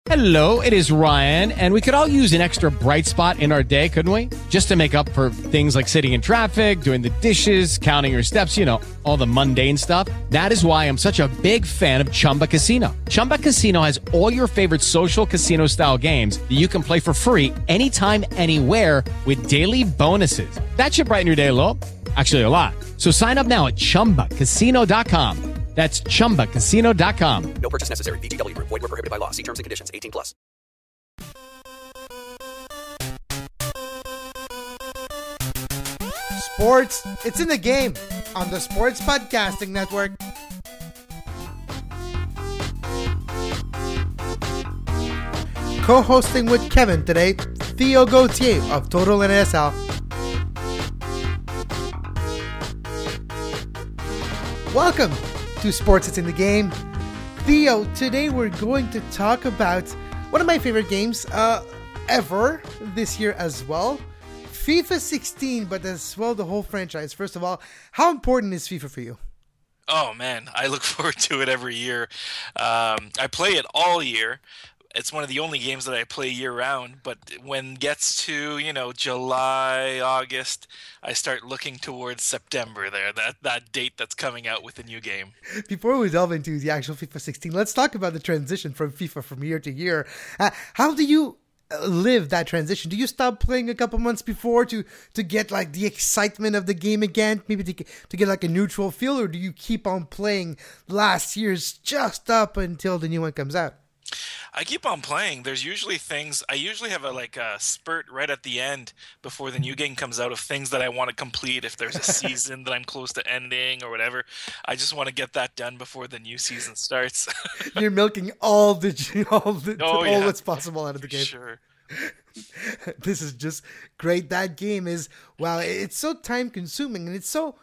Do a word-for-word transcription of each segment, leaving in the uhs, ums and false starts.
Hello, it is Ryan, and we could all use an extra bright spot in our day, couldn't we? Just to make up for things like sitting in traffic, doing the dishes, counting your steps, you know, all the mundane stuff. That is why I'm such a big fan of Chumba Casino. Chumba Casino has all your favorite social casino-style games that you can play for free anytime, anywhere with daily bonuses. That should brighten your day a little. Actually, a lot. So sign up now at chumba casino dot com. That's chumba casino dot com. No purchase necessary. V G W Group. Void where prohibited by law. See terms and conditions. eighteen plus. Sports, it's in the game on the Sports Podcasting Network. Co-hosting with Kevin today, Theo Gauthier of Total N S L. Welcome to Sports, it's in the game. Theo, today we're going to talk about one of my favorite games uh, ever this year as well. FIFA sixteen, but as well the whole franchise. First of all, how important is FIFA for you? Oh man, I look forward to it every year. Um, I play it all year. It's one of the only games that I play year-round, but when it gets to, you know, July, August, I start looking towards September there, that, that date that's coming out with the new game. Before we delve into the actual FIFA sixteen, let's talk about the transition from FIFA from year to year. Uh, how do you live that transition? Do you stop playing a couple months before to, to get like the excitement of the game again, maybe to, to get like a neutral feel, or do you keep on playing last year's just up until the new one comes out? I keep on playing. There's usually things, I usually have a like a spurt right at the end before the new game comes out of things that I want to complete. If there's a season that I'm close to ending or whatever, I just want to get that done before the new season starts. You're milking all the all, the, oh, all yeah. that's possible out of the game. Sure. This is just great. That game is, wow, it's so time consuming and it's so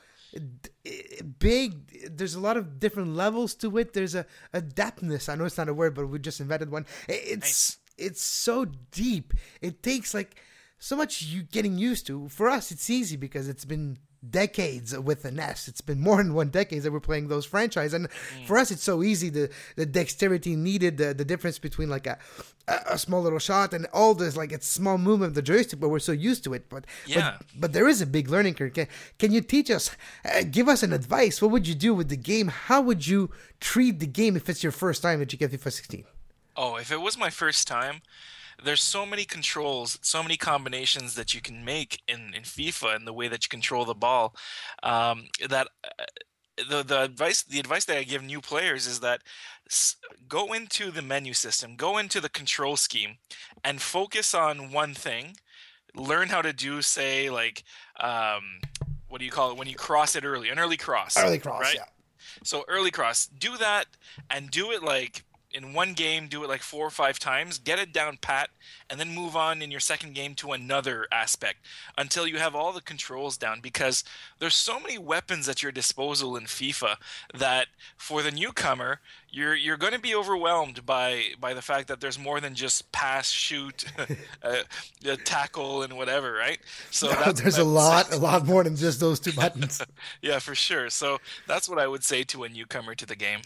big. There's a lot of different levels to it. There's a, a depthness. I know it's not a word, but we just invented one. It's nice. It's so deep. It takes like so much you getting used to. For us, it's easy because it's been decades with an S. It's been more than one decade that we're playing those franchise, and mm. for us, it's so easy. The the dexterity needed, the, the difference between like a, a a small little shot and all this like it's small movement of the joystick, but we're so used to it. But yeah, but, but there is a big learning curve. Can, can you teach us? Uh, give us an advice. What would you do with the game? How would you treat the game if it's your first time that you get FIFA sixteen? Oh, if it was my first time, there's so many controls, so many combinations that you can make in, in FIFA and the way that you control the ball. Um, that uh, the the advice the advice that I give new players is that s- go into the menu system, go into the control scheme, and focus on one thing. Learn how to do, say, like um, what do you call it when you cross it early? An early cross. Early cross, right? yeah. So early cross, do that and do it like. In one game, do it like four or five times, get it down pat, and then move on in your second game to another aspect until you have all the controls down, because there's so many weapons at your disposal in FIFA that for the newcomer, you're you're going to be overwhelmed by by the fact that there's more than just pass, shoot, uh, tackle, and whatever, right? So no, that's, there's that's, a lot, a lot more than just those two buttons. Yeah, for sure. So that's what I would say to a newcomer to the game.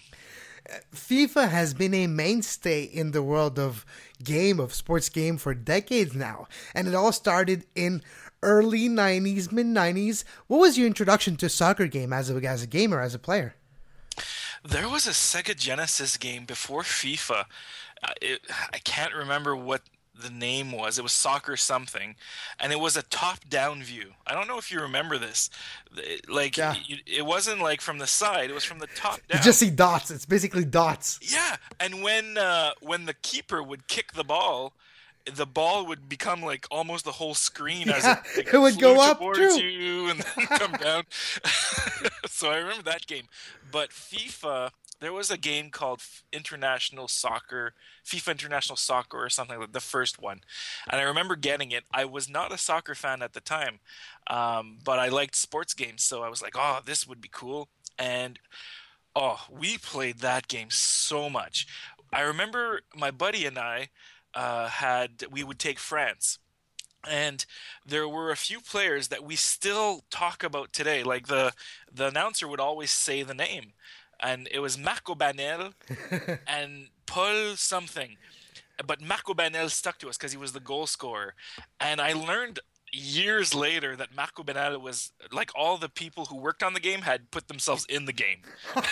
FIFA has been a mainstay in the world of game, of sports game for decades now. And it all started in early nineties, mid nineties. What was your introduction to soccer game as a, as a gamer, as a player? There was a Sega Genesis game before FIFA. Uh, it, I can't remember what the name was. It was Soccer something, and it was a top-down view. I don't know if you remember this. It, like, yeah. it, it wasn't like from the side. It was from the top down. You just see dots. It's basically dots. Yeah, and when uh, when the keeper would kick the ball, the ball would become like almost the whole screen yeah, as it, like, it would flew go up towards true. you and then come down. So I remember that game. But FIFA, there was a game called International Soccer, FIFA International Soccer or something like that, the first one. And I remember getting it. I was not a soccer fan at the time, um, but I liked sports games. So I was like, oh, this would be cool. And oh, we played that game so much. I remember my buddy and I uh, had, we would take France. And there were a few players that we still talk about today. Like the the announcer would always say the name. And it was Marco Banel and Paul something. but Marco Banel stuck to us because he was the goal scorer. And I learned years later that Marco Banel was like all the people who worked on the game had put themselves in the game.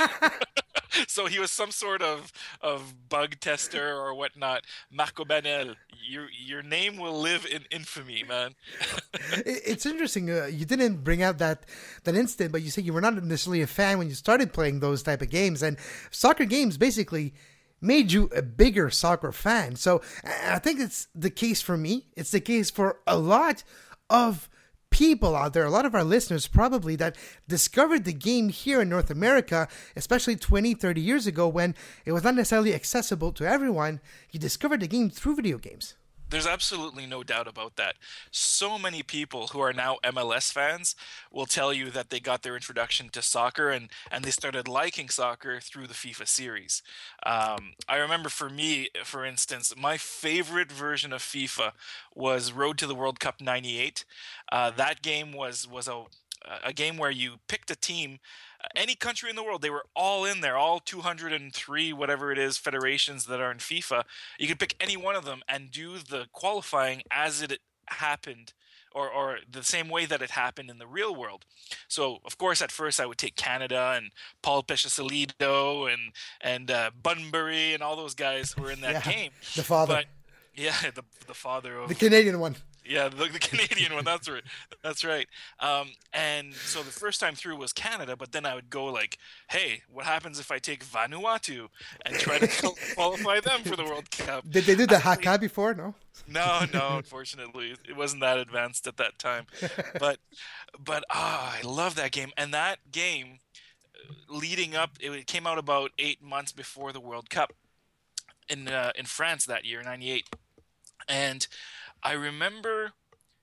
So he was some sort of, of bug tester or whatnot. Marco Banel, your your name will live in infamy, man. It's interesting. Uh, you didn't bring out that that instant, but you said you were not necessarily a fan when you started playing those type of games. And soccer games basically made you a bigger soccer fan. So I think it's the case for me. It's the case for a lot of people out there, a lot of our listeners probably, that discovered the game here in North America, especially twenty, thirty years ago when it was not necessarily accessible to everyone. You discovered the game through video games. There's absolutely no doubt about that. So many people who are now M L S fans will tell you that they got their introduction to soccer and, and they started liking soccer through the FIFA series. Um, I remember for me, for instance, my favorite version of FIFA was Road to the World Cup ninety-eight. Uh, that game was, was a, a game where you picked a team. Any country in the world, they were all in there, all two hundred three, whatever it is, federations that are in FIFA. You could pick any one of them and do the qualifying as it happened, or, or the same way that it happened in the real world. So, of course, at first I would take Canada and Paul Pescasolido and, and uh, Bunbury and all those guys who were in that Yeah, game. the father. But, yeah, the, the father of... The Canadian one. Yeah, the, the Canadian one. That's right. That's right. Um, and so the first time through was Canada, but then I would go like, "Hey, what happens if I take Vanuatu and try to qualify them for the World Cup?" Did they do the haka before? No. No, no. Unfortunately, it wasn't that advanced at that time. But, but ah, I love that game. And that game, leading up, it came out about eight months before the World Cup in uh, in France that year, ninety-eight, and I remember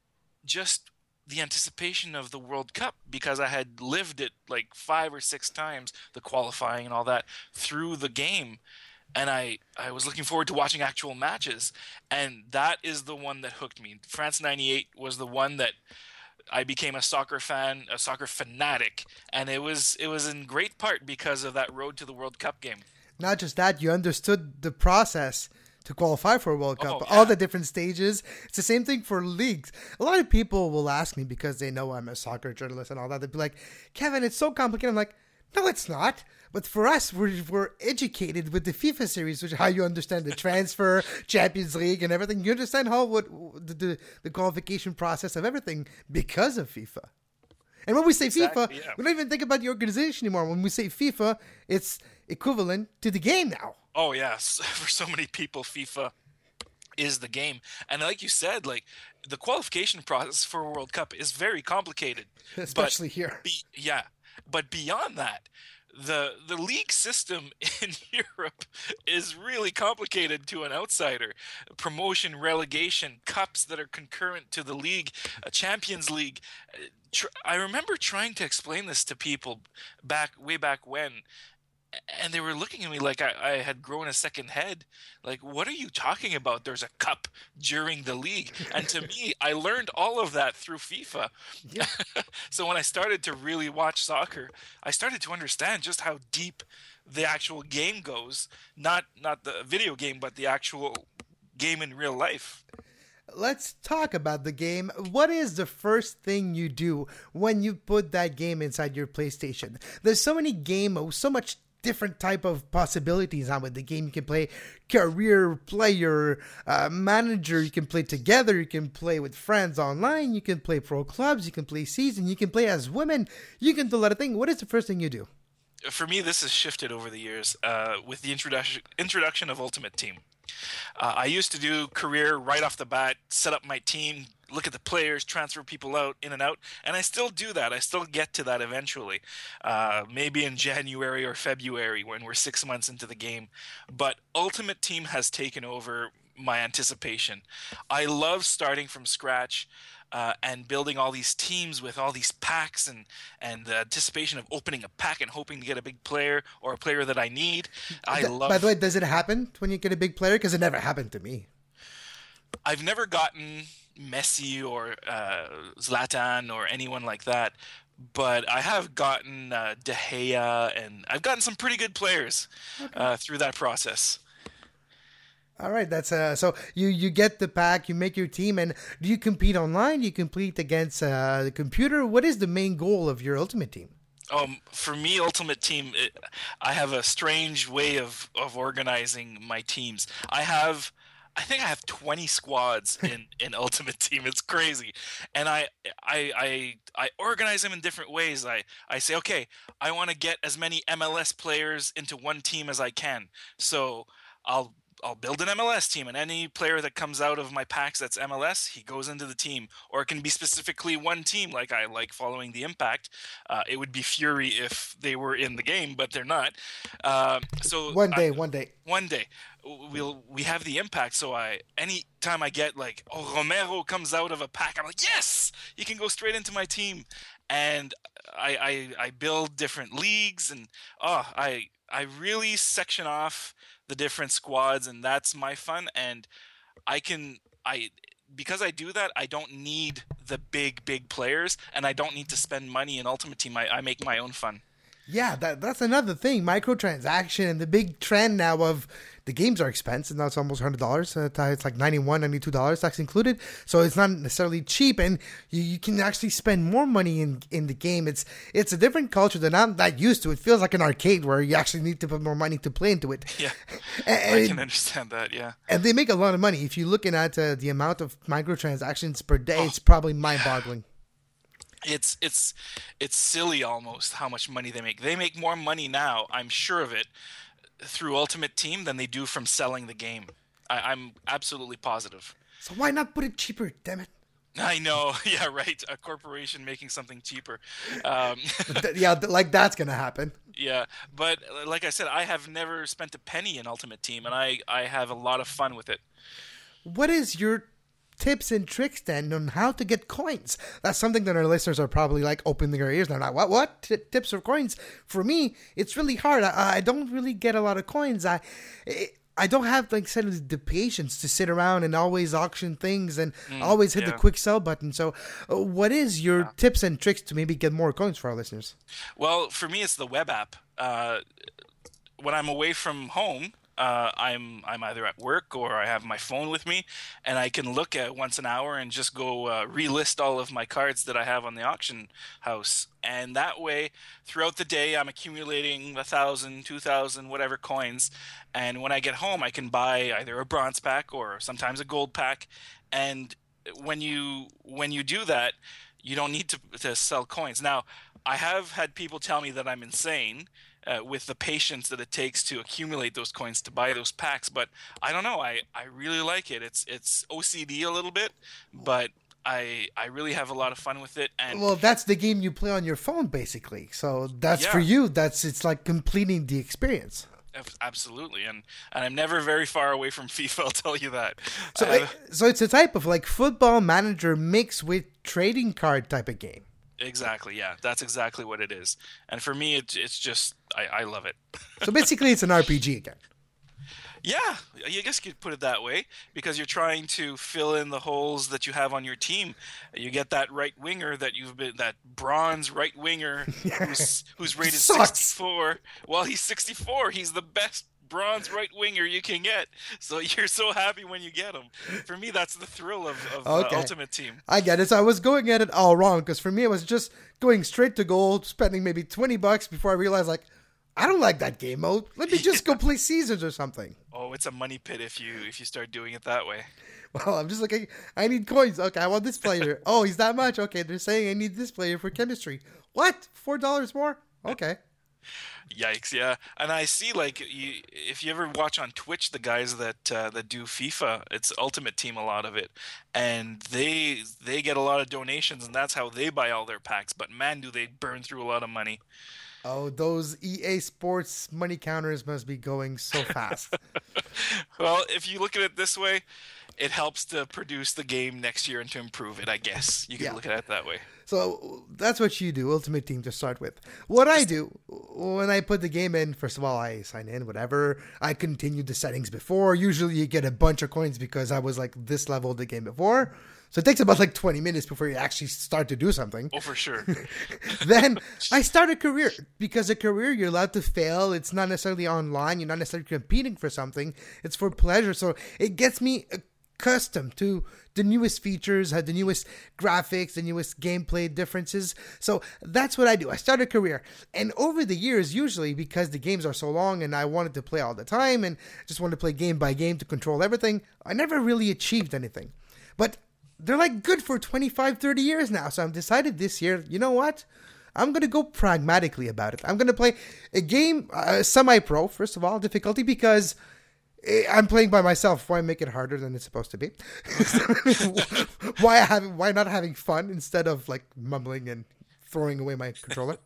just the anticipation of the World Cup because I had lived it like five or six times, the qualifying and all that, through the game. And I, I was looking forward to watching actual matches. And that is the one that hooked me. France ninety-eight was the one that I became a soccer fan, a soccer fanatic. And it was it was in great part because of that Road to the World Cup game. Not just that, you understood the process to qualify for a World Cup, Oh, yeah. all the different stages. It's the same thing for leagues. A lot of people will ask me because they know I'm a soccer journalist and all that. They'll be like, "Kevin, it's so complicated." I'm like, "No, it's not." But for us, we're, we're educated with the FIFA series, which is how you understand the transfer, Champions League, and everything. You understand how what the, the, the qualification process of everything because of FIFA. And when we say Exactly, FIFA, yeah. we don't even think about the organization anymore. When we say FIFA, it's equivalent to the game now. Oh yes, for so many people, FIFA is the game. And like you said, like the qualification process for a World Cup is very complicated, Especially But here. Be, yeah, but beyond that, the the league system in Europe is really complicated to an outsider. Promotion, relegation, cups that are concurrent to the league, a Champions League. Tr- I remember trying to explain this to people back way back when. And they were looking at me like I, I had grown a second head. Like, what are you talking about? There's a cup during the league. And to me, I learned all of that through FIFA. Yeah. So when I started to really watch soccer, I started to understand just how deep the actual game goes. Not not the video game, but the actual game in real life. Let's talk about the game. What is the first thing you do when you put that game inside your PlayStation? There's so many game, so much different type of possibilities on with the game. You can play career, player, uh, manager. You can play together. You can play with friends online. You can play pro clubs. You can play season. You can play as women. You can do a lot of things. What is the first thing you do? For me, this has shifted over the years uh, with the introduction introduction of Ultimate Team. Uh, I used to do career right off the bat, set up my team, look at the players, transfer people out, in and out, and I still do that. I still get to that eventually, uh, maybe in January or February when we're six months into the game. But Ultimate Team has taken over my anticipation. I love starting from scratch. Uh, and building all these teams with all these packs and, and the anticipation of opening a pack and hoping to get a big player or a player that I need. I Th- love. By the way, does it happen when you get a big player? Because it never happened to me. I've never gotten Messi or uh, Zlatan or anyone like that, but I have gotten uh, De Gea, and I've gotten some pretty good players uh, through that process. All right, that's uh. So you you get the pack, you make your team, and do you compete online? Do you compete against uh, the computer? What is the main goal of your Ultimate Team? Um, for me, Ultimate Team, it, I have a strange way of, of organizing my teams. I have, I think I have twenty squads in, in Ultimate Team. It's crazy, and I I I, I organize them in different ways. I, I say, okay, I want to get as many M L S players into one team as I can. So I'll I'll build an M L S team, and any player that comes out of my packs that's M L S, he goes into the team. Or it can be specifically one team, like I like following the Impact. Uh, it would be Fury if they were in the game, but they're not. Uh, so One day, I, one day. One day. We'll we have the Impact, so I any time I get like, oh, Romero comes out of a pack, I'm like, yes, he can go straight into my team. And I I, I build different leagues, and oh, I I really section off the different squads, and that's my fun. And I can I because I do that, I don't need the big big players, and I don't need to spend money in Ultimate Team. I, I make my own fun. Yeah, that that's another thing. Microtransaction and the big trend now of the games are expensive. Now it's almost one hundred dollars. Uh, it's like ninety-one dollars, ninety-two dollars tax included. So it's not necessarily cheap, and you, you can actually spend more money in, in the game. It's it's a different culture that I'm not used to. It feels like an arcade where you actually need to put more money to play into it. Yeah, and, I can understand that, yeah. And they make a lot of money. If you're looking at uh, the amount of microtransactions per day, Oh, it's probably mind-boggling. It's it's it's silly almost how much money they make. They make more money now, I'm sure of it, through Ultimate Team than they do from selling the game. I, I'm absolutely positive. So why not put it cheaper, damn it? I know, yeah, right. A corporation making something cheaper. Um, Yeah, like that's going to happen. yeah, but like I said, I have never spent a penny in Ultimate Team, and I, I have a lot of fun with it. What is your tips and tricks then on how to get coins? That's something that our listeners are probably like opening their ears. They're like, what, what? T- tips or coins? For me, it's really hard. I, I don't really get a lot of coins. I I don't have, like, said, the patience to sit around and always auction things and mm, always hit yeah. the quick sell button. So uh, what is your yeah. tips and tricks to maybe get more coins for our listeners? Well, for me, it's the web app. Uh, when I'm away from home, Uh, I'm I'm either at work or I have my phone with me, and I can look at once an hour and just go uh, relist all of my cards that I have on the auction house. And that way, throughout the day, I'm accumulating a thousand, two thousand, whatever coins. And when I get home, I can buy either a bronze pack or sometimes a gold pack. And when you when you do that, you don't need to to sell coins. Now, I have had people tell me that I'm insane. Uh, with the patience that it takes to accumulate those coins to buy those packs, but I don't know. I, I really like it. It's it's O C D a little bit, but I I really have a lot of fun with it. And well, that's the game you play on your phone, basically. So that's yeah. for you. That's it's like completing the experience. Absolutely, and and I'm never very far away from FIFA. I'll tell you that. So uh, so it's a type of like Football Manager mixed with trading card type of game. Exactly, yeah. That's exactly what it is. And for me, it, it's just, I, I love it. So basically, it's an R P G again. Yeah, I guess you could put it that way, because you're trying to fill in the holes that you have on your team. You get that right winger that you've been, that bronze right winger who's, who's rated sixty-four. Well, he's sixty-four. He's the best bronze right winger you can get, so you're so happy when you get him. For me, that's the thrill of, of okay. uh, Ultimate Team. I get it. So I was going at it all wrong, because for me it was just going straight to gold, spending maybe twenty bucks before I realized, like, I don't like that game mode. Let me just yeah. go play Seasons or something. Oh, it's a money pit if you if you start doing it that way. Well, I'm just like, I need coins. Okay, I want this player. Oh, he's that much. Okay, they're saying I need this player for chemistry. What? Four dollars more? Okay. Yikes! Yeah, and I see, like, you, if you ever watch on Twitch, the guys that uh, that do FIFA, it's Ultimate Team, a lot of it, and they they get a lot of donations, and that's how they buy all their packs. But man, do they burn through a lot of money. Oh, those E A Sports money counters must be going so fast. Well, if you look at it this way, it helps to produce the game next year and to improve it, I guess. You can yeah. look at it that way. So that's what you do, Ultimate Team, to start with. What I do, when I put the game in, first of all, I sign in, whatever. I continue the settings before. Usually you get a bunch of coins because I was like this level of the game before. So it takes about like twenty minutes before you actually start to do something. Oh, for sure. Then I start a career, because a career you're allowed to fail. It's not necessarily online. You're not necessarily competing for something. It's for pleasure. So it gets me accustomed to the newest features, the newest graphics, the newest gameplay differences. So that's what I do. I start a career. And over the years, usually because the games are so long and I wanted to play all the time and just wanted to play game by game to control everything, I never really achieved anything. But they're like good for twenty-five, thirty years now. So I've decided this year, you know what? I'm going to go pragmatically about it. I'm going to play a game, uh, semi-pro, first of all, difficulty, because I'm playing by myself. Why make it harder than it's supposed to be? why have, why not having fun instead of like mumbling and throwing away my controller?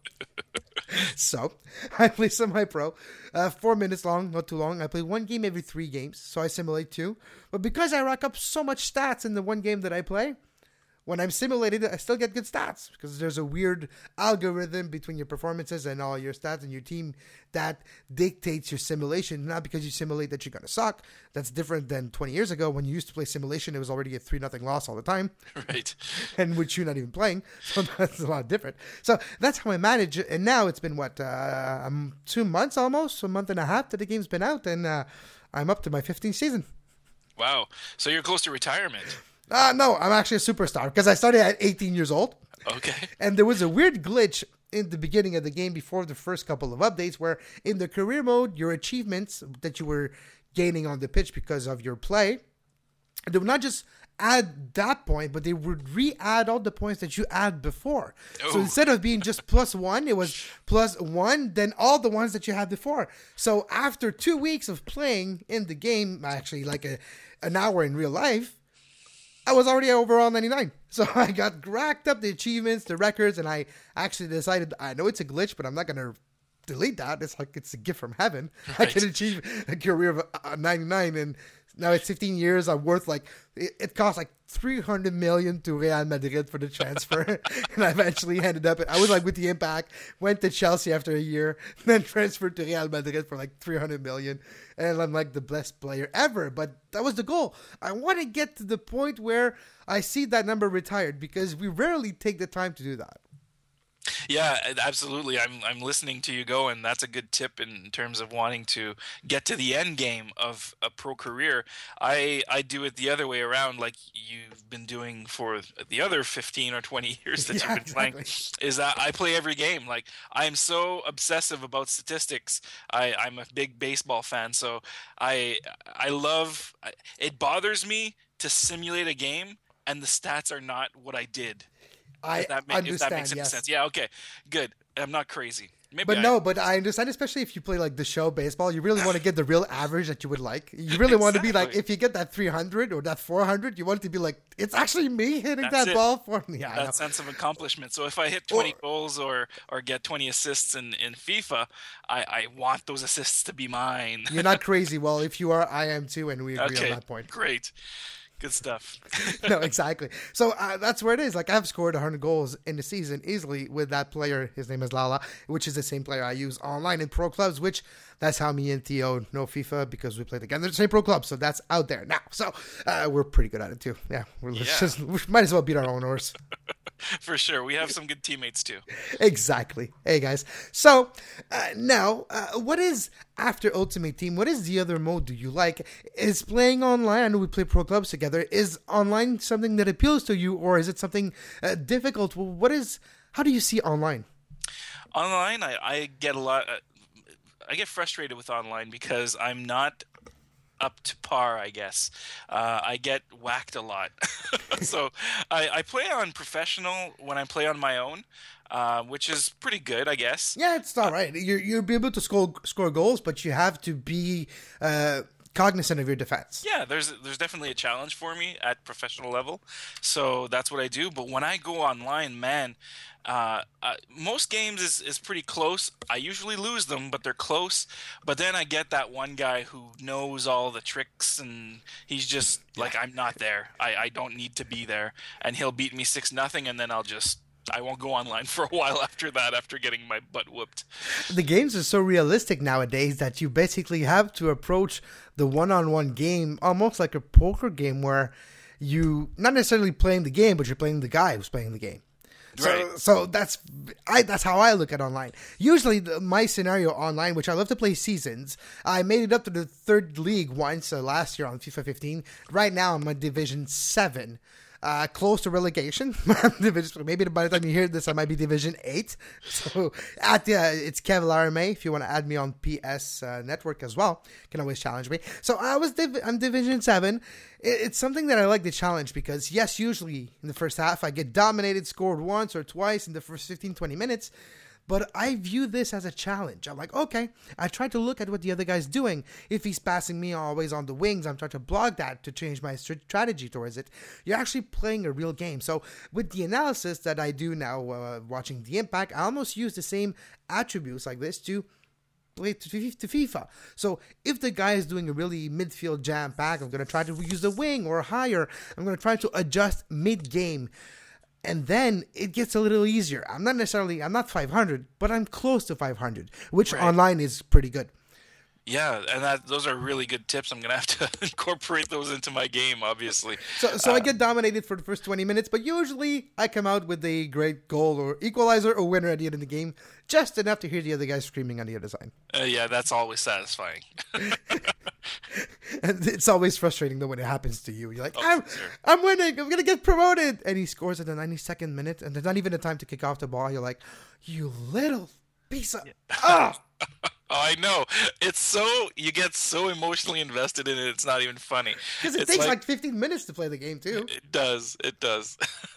So I play semi-pro, uh, four minutes long, not too long. I play one game every three games, so I simulate two. But because I rack up so much stats in the one game that I play, when I'm simulated, I still get good stats, because there's a weird algorithm between your performances and all your stats and your team that dictates your simulation. Not because you simulate that you're going to suck. That's different than twenty years ago when you used to play simulation. It was already a three nothing loss all the time. Right. And which you're not even playing. So that's a lot different. So that's how I manage it. And now it's been, what, uh, um, two months almost, a month and a half that the game's been out. And uh, I'm up to my fifteenth season. Wow. So you're close to retirement. Uh, no, I'm actually a superstar, because I started at eighteen years old. Okay. And there was a weird glitch in the beginning of the game before the first couple of updates where in the career mode, your achievements that you were gaining on the pitch because of your play, they would not just add that point, but they would re-add all the points that you had before. Oh. So instead of being just plus one, it was plus one, then all the ones that you had before. So after two weeks of playing in the game, actually like a an hour in real life, I was already overall ninety-nine. So I got racked up the achievements, the records, and I actually decided, I know it's a glitch, but I'm not going to delete that. It's like it's a gift from heaven. Right. I can achieve a career of uh, ninety-nine, and now it's fifteen years. I'm worth like, it, it cost like three hundred million to Real Madrid for the transfer. And I eventually ended up, I was like with the Impact, went to Chelsea after a year, then transferred to Real Madrid for like three hundred million. And I'm like the best player ever. But that was the goal. I want to get to the point where I see that number retired, because we rarely take the time to do that. Yeah, absolutely. I'm I'm listening to you go, and that's a good tip in terms of wanting to get to the end game of a pro career. I I do it the other way around, like you've been doing for the other fifteen or twenty years that yeah, you've been playing. exactly. Is that I play every game. Like I am so obsessive about statistics. I I'm a big baseball fan, so I I love. It bothers me to simulate a game and the stats are not what I did. I if that, make, understand, if that makes any yes. sense. Yeah, okay, good. I'm not crazy. Maybe But I, no, but I understand, especially if you play like the show baseball, you really want to get the real average that you would like. You really want to be like, Exactly. if you get that three hundred or that four hundred, you want it to be like, it's actually me hitting That's that it. ball for me. Yeah, I know. that sense of accomplishment. So if I hit twenty Or- goals or or get twenty assists in, in FIFA, I, I want those assists to be mine. You're not crazy. Well, if you are, I am too, and we agree Okay, on that point. great. Good stuff. No, exactly. So uh, that's where it is. Like I've scored one hundred goals in the season easily with that player. His name is Lala, which is the same player I use online in pro clubs, which that's how me and Theo know FIFA, because we play together in the same pro club. So that's out there now. So uh, we're pretty good at it too. Yeah, we're Yeah. Just, we might as well beat our own horse. For sure. We have some good teammates too. Exactly. Hey guys. So uh, now, uh, what is after Ultimate Team? What is the other mode do you like? Is playing online? I know we play pro clubs together. Is online something that appeals to you, or is it something uh, difficult? What is? How do you see online? Online, I, I get a lot. Uh, I get frustrated with online because I'm not up to par, I guess. Uh, I get whacked a lot. So I, I play on professional when I play on my own, uh, which is pretty good, I guess. Yeah, it's all right. You're you'll be able to score score goals, but you have to be uh, cognizant of your defense. Yeah, there's there's definitely a challenge for me at professional level, so that's what I do. But when I go online, man, uh, uh, most games is, is pretty close. I usually lose them, but they're close. But then I get that one guy who knows all the tricks, and he's just like, I'm not there. I, I don't need to be there, and he'll beat me six nothing, and then I'll just I won't go online for a while after that, after getting my butt whooped. The games are so realistic nowadays that you basically have to approach the one-on-one game almost like a poker game, where you not necessarily playing the game, but you're playing the guy who's playing the game. So, Right. so that's I. That's how I look at online. Usually, the, my scenario online, which I love to play seasons, I made it up to the third league once uh, last year on FIFA fifteen. Right now, I'm in Division seven. Uh, close to relegation. Maybe by the time you hear this, I might be Division eight. So at the, uh, it's Kev Laramie. If you want to add me on P S uh, Network as well, you can always challenge me. So I was div- I'm Division seven. It, it's something that I like to challenge because, yes, usually in the first half, I get dominated, scored once or twice in the first fifteen, twenty minutes. But I view this as a challenge. I'm like, okay, I try to look at what the other guy's doing. If he's passing me always on the wings, I'm trying to block that to change my strategy towards it. You're actually playing a real game. So with the analysis that I do now, uh, watching the impact, I almost use the same attributes like this to play to FIFA. So if the guy is doing a really midfield jam pack, I'm going to try to use the wing or higher. I'm going to try to adjust mid-game. And then it gets a little easier. I'm not necessarily, I'm not five hundred, but I'm close to five hundred, which Right. online is pretty good. Yeah, and that those are really good tips. I'm gonna have to incorporate those into my game, obviously. So, so Uh, I get dominated for the first twenty minutes, but usually I come out with a great goal or equalizer or winner at the end of the game, just enough to hear the other guys screaming on the other side. uh, yeah, that's always satisfying. And it's always frustrating though when it happens to you. You're like, Oh, I'm, for sure. I'm winning, I'm gonna get promoted, and he scores at the ninety-second minute, and there's not even a time to kick off the ball. You're like, you little piece of ah. Oh, I know. It's so you get so emotionally invested in it. It's not even funny. Because it It's takes like, fifteen minutes to play the game too. It does. It does.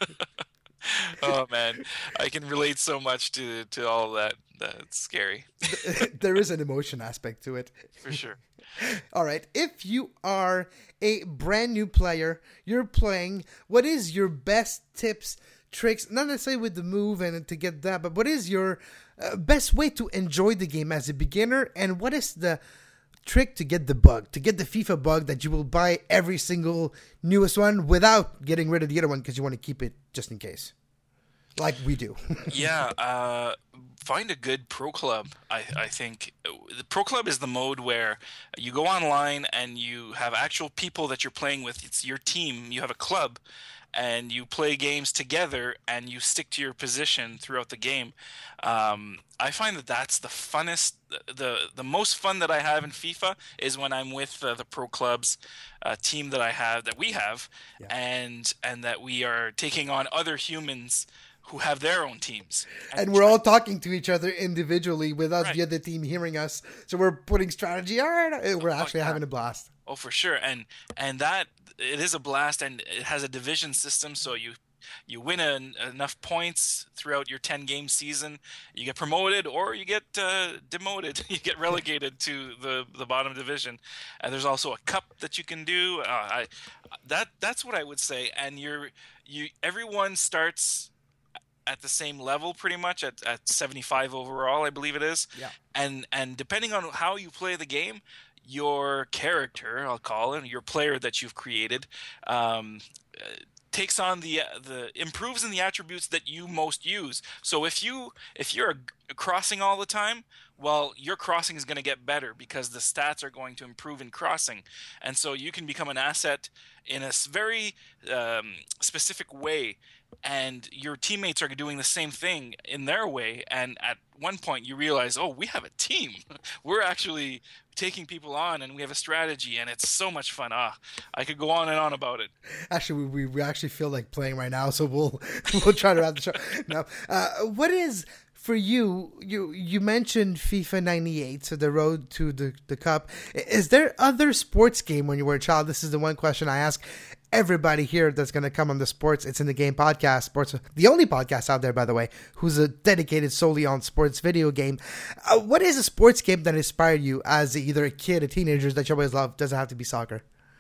Oh man, I can relate so much to to all of that. That's scary There is an emotion aspect to it. for sure. All right. If you are a brand new player, you're playing, what is your best tips, tricks, not necessarily with the move and to get that, but what is your uh, best way to enjoy the game as a beginner? And what is the trick to get the bug, to get the FIFA bug that you will buy every single newest one without getting rid of the other one because you want to keep it just in case? Like we do. Yeah, uh, find a good pro club. I, I think the pro club is the mode where you go online and you have actual people that you're playing with. It's your team. You have a club, and you play games together, and you stick to your position throughout the game. Um, I find that that's the funnest, the the most fun that I have in FIFA is when I'm with uh, the pro clubs uh, team that I have, that we have, Yeah. and and that we are taking on other humans who have their own teams. And we're all talking to each other individually without Right. the other team hearing us. So we're putting strategy. All right, we're actually yeah. having a blast. Oh, for sure, and and that it is a blast, and it has a division system. So you you win an, enough points throughout your ten game season, you get promoted or you get uh, demoted. You get relegated to the the bottom division. And there's also a cup that you can do. Uh, I that that's what I would say. And you're you everyone starts at the same level pretty much at, at seventy-five overall, I believe it is. Yeah. And and depending on how you play the game, your character, I'll call it, your player that you've created, um, uh, takes on the the improves in the attributes that you most use. So if you if you're a, crossing all the time, well, your crossing is going to get better because the stats are going to improve in crossing, and so you can become an asset in a s- very um, specific way. And your teammates are doing the same thing in their way. And at one point you realize, oh, we have a team. We're actually taking people on and we have a strategy and it's so much fun. Ah, I could go on and on about it. Actually, we, we actually feel like playing right now, so we'll we'll try to wrap the show. Now, uh, what is for you? You you mentioned FIFA ninety-eight, so the road to the the cup. Is there other sports game when you were a child? This is the one question I ask everybody here that's going to come on the Sports It's in the Game podcast. Sports, the only podcast out there, by the way, who's a dedicated solely on sports video game. Uh, what is a sports game that inspired you as either a kid, a teenager that you always loved? Doesn't have to be soccer.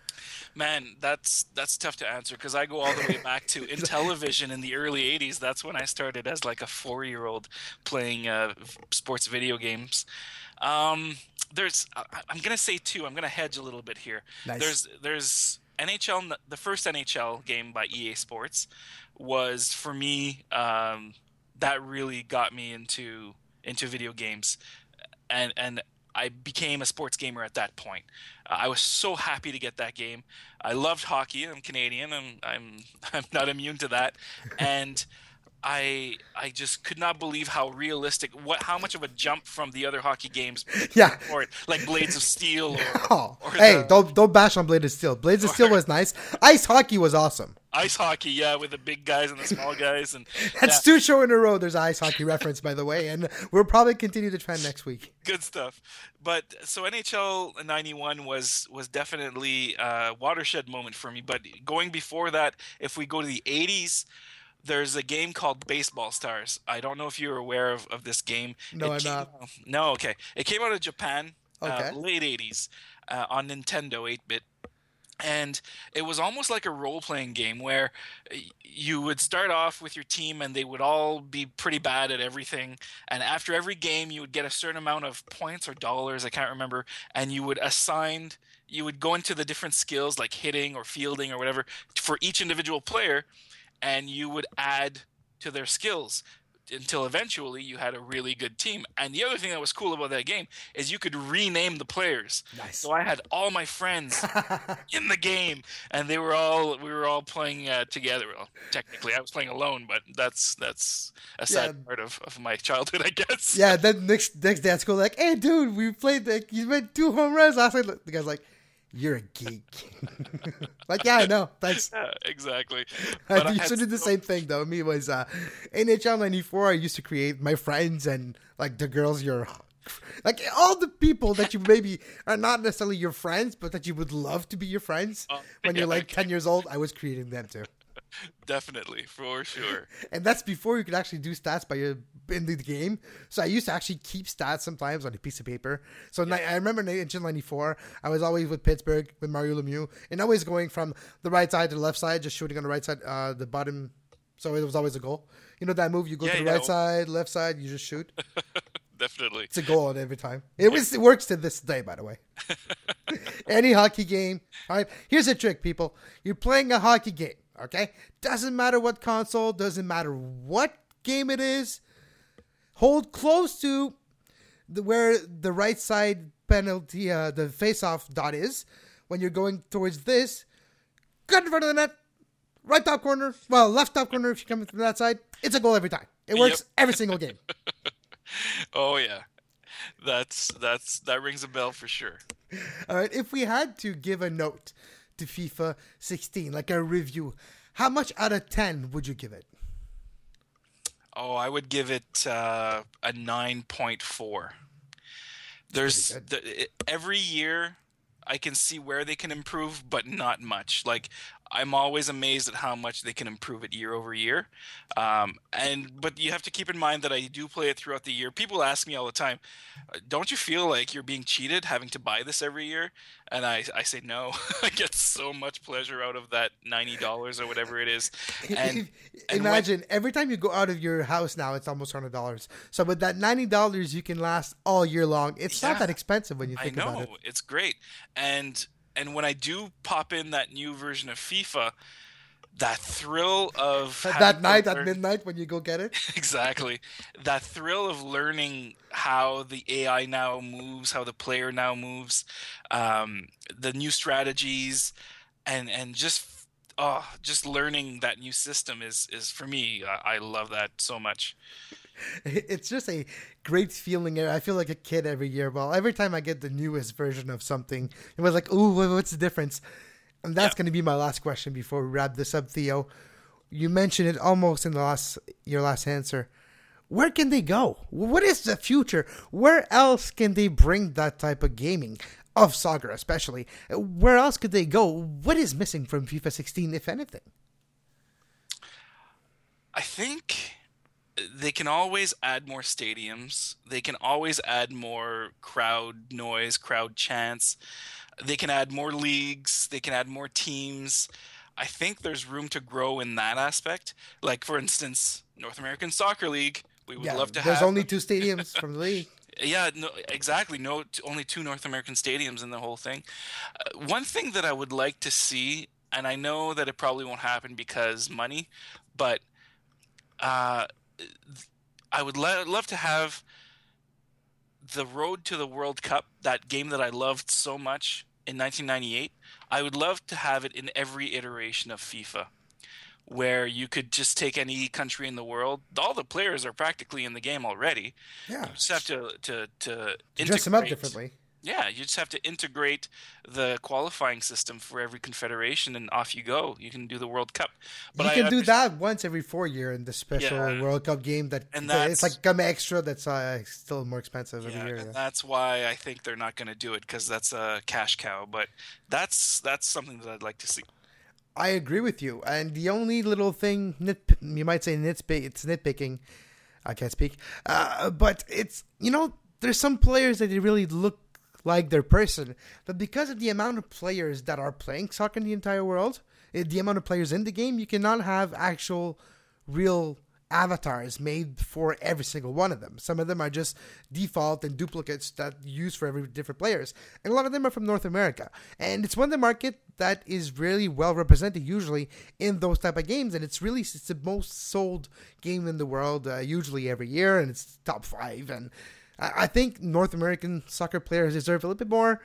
Man, that's that's tough to answer because I go all the way back to in television in the early eighties. That's when I started as like a four-year-old playing uh, sports video games. Um, there's, I- I'm gonna say two. I'm gonna hedge a little bit here. Nice. There's there's N H L. The first N H L game by E A Sports was for me. Um, that really got me into into video games, and and I became a sports gamer at that point. Uh, I was so happy to get that game. I loved hockey. I'm Canadian. I'm I'm I'm not immune to that, and I I just could not believe how realistic, what how much of a jump from the other hockey games, Yeah. or it, like Blades of Steel. Or, Oh, or hey, the- don't don't bash on Blades of Steel. Blades of Steel Or- was nice. Ice hockey was awesome. Ice hockey, yeah, with the big guys and the small guys, and That's yeah, two show in a row. There's an ice hockey reference, by the way, and we'll probably continue the trend next week. good stuff. But so N H L ninety-one was was definitely a watershed moment for me. But going before that, if we go to the eighties, there's a game called Baseball Stars. I don't know if you're aware of, of this game. No, It I'm came not. out- No, okay. It came out of Japan, Okay. uh, late eighties, uh, on Nintendo eight-bit. And it was almost like a role-playing game where y- you would start off with your team and they would all be pretty bad at everything. And after every game, you would get a certain amount of points or dollars, I can't remember, and you would assign, you would go into the different skills like hitting or fielding or whatever for each individual player, and you would add to their skills until eventually you had a really good team. And the other thing that was cool about that game is you could rename the players. Nice. So I had all my friends in the game, and they were all we were all playing uh, together. Well, technically, I was playing alone, but that's that's a sad Yeah. part of, of my childhood, I guess. Yeah, then next next day at school, like, hey, dude, we played. The, you made two home runs last night. The guy's like, you're a geek. Like, yeah, I know. That's Yeah, exactly. I But I used had to do the so- same thing though. Me was uh, N H L ninety-four. I used to create my friends and like the girls you're like all the people that you maybe are not necessarily your friends, but that you would love to be your friends Oh, when you're yeah. like ten years old. I was creating them too, Definitely, for sure. and that's before you could actually do stats by your in the game. So I used to actually keep stats sometimes on a piece of paper. So ni- I remember in N H L ninety-four, I was always with Pittsburgh with Mario Lemieux, and always going from the right side to the left side, just shooting on the right side, uh, the bottom. So it was always a goal. You know that move? You go Yeah, to the yeah. right side, left side, you just shoot. Definitely. It's a goal at every time. It was it works to this day, by the way. Any hockey game. All right. Here's a trick, people. You're playing a hockey game. Okay. Doesn't matter what console. Doesn't matter what game it is. Hold close to the, where the right side penalty, uh, the face-off dot is. When you're going towards this, cut in front of the net. Right top corner. Well, left top corner if you're coming from that side. It's a goal every time. It works Yep. every single game. Oh yeah, that's that's that rings a bell for sure. All right, if we had to give a note to FIFA sixteen, like a review, how much out of ten would you give it? Oh, I would give it uh, a nine point four. There's pretty the, it- every year I can see where they can improve, but not much. Like I'm always amazed at how much they can improve it year over year. Um, and but you have to keep in mind that I do play it throughout the year. People ask me all the time, "Don't you feel like you're being cheated having to buy this every year?" And I, I say no. I get so much pleasure out of that ninety dollars or whatever it is. And, and when- Imagine every time you go out of your house now, it's almost one hundred dollars. So with that ninety dollars, you can last all year long. It's not Yeah. that expensive when you I think know about it. it's great, and and when I do pop in that new version of FIFA, that thrill of having That to night at learn- midnight when you go get it. exactly, that thrill of learning how the A I now moves, how the player now moves, um, the new strategies, and and just oh, just learning that new system is is for me. I, I love that so much. It's just a great feeling. I feel like a kid every year. Well, every time I get the newest version of something, it was like, ooh, wha- what's the difference? And that's Yeah. going to be my last question before we wrap this up, Theo. You mentioned it almost in the last your last answer. Where can they go? What is the future? Where else can they bring that type of gaming of soccer, especially? Where else could they go? What is missing from FIFA sixteen, if anything? I think they can always add more stadiums. They can always add more crowd noise, crowd chants. They can add more leagues. They can add more teams. I think there's room to grow in that aspect. Like, for instance, North American Soccer League. We would Yeah, love to there's have. only two stadiums from the league. Yeah, no, exactly. No, t- only two North American stadiums in the whole thing. Uh, one thing that I would like to see, and I know that it probably won't happen because money, but uh, I would lo- love to have the road to the World Cup, that game that I loved so much in nineteen ninety-eight, I would love to have it in every iteration of FIFA, where you could just take any country in the world. All the players are practically in the game already. Yeah. You just have to to to dress them up integrate- differently. Yeah, you just have to integrate the qualifying system for every confederation, and off you go. You can do the World Cup. But you I can do understand- that once every four year in the special Yeah. World Cup game. That And that- it's that's- like come extra. That's uh, still more expensive every Yeah, year. and Yeah. that's why I think they're not going to do it, because that's a cash cow. But that's that's something that I'd like to see. I agree with you. And the only little thing, nit, you might say nitpick, it's nitpicking. I can't speak. Uh, but it's, you know, there's some players that they really look like their person. But because of the amount of players that are playing soccer in the entire world, eh, the amount of players in the game, you cannot have actual real avatars made for every single one of them. Some of them are just default and duplicates that you use for every different players. And a lot of them are from North America. And it's one of the market that is really well represented usually in those type of games. And it's really, it's the most sold game in the world, uh, usually every year. And it's top five. And I, I think North American soccer players deserve a little bit more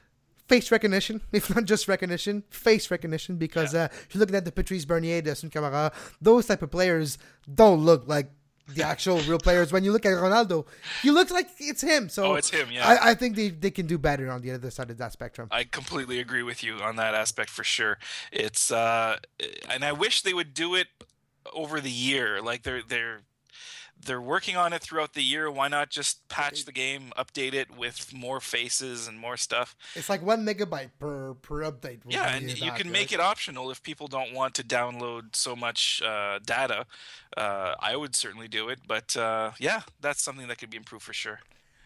face recognition, if not just recognition, face recognition, because Yeah. uh, if you're looking at the Patrice Bernier, the Sun Camara, those type of players don't look like the actual real players. When you look at Ronaldo, he looks like it's him. So Oh, it's him, yeah. I, I think they, they can do better on the other side of that spectrum. I completely agree with you on that aspect for sure. It's uh, and I wish they would do it over the year. Like they're they're they're working on it throughout the year. Why not just patch the game, update it with more faces and more stuff? It's like one megabyte per per update. will Yeah, be and that, you can right? make it optional if people don't want to download so much uh, data. Uh, I would certainly do it, but uh, yeah, that's something that could be improved for sure.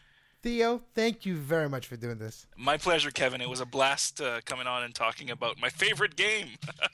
Theo, thank you very much for doing this. My pleasure, Kevin. It was a blast uh, coming on and talking about my favorite game.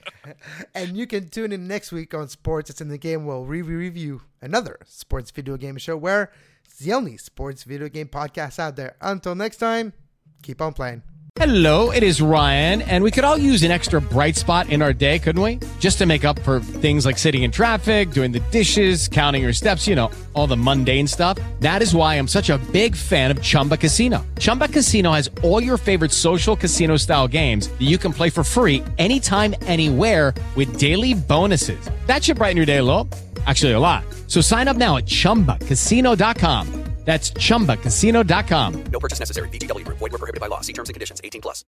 And you can tune in next week on Sports It's in the Game where we review another sports video game show where it's the only sports video game podcast out there. Until next time, keep on playing. Hello, it is Ryan, and we could all use an extra bright spot in our day, couldn't we? Just to make up for things like sitting in traffic, doing the dishes, counting your steps, you know, all the mundane stuff. That is why I'm such a big fan of Chumba Casino. Chumba Casino has all your favorite social casino-style games that you can play for free anytime, anywhere with daily bonuses. That should brighten your day a little. Actually, a lot. So sign up now at chumba casino dot com. That's chumba casino dot com. No purchase necessary. V G W Group. Void where prohibited by law. See terms and conditions. eighteen plus.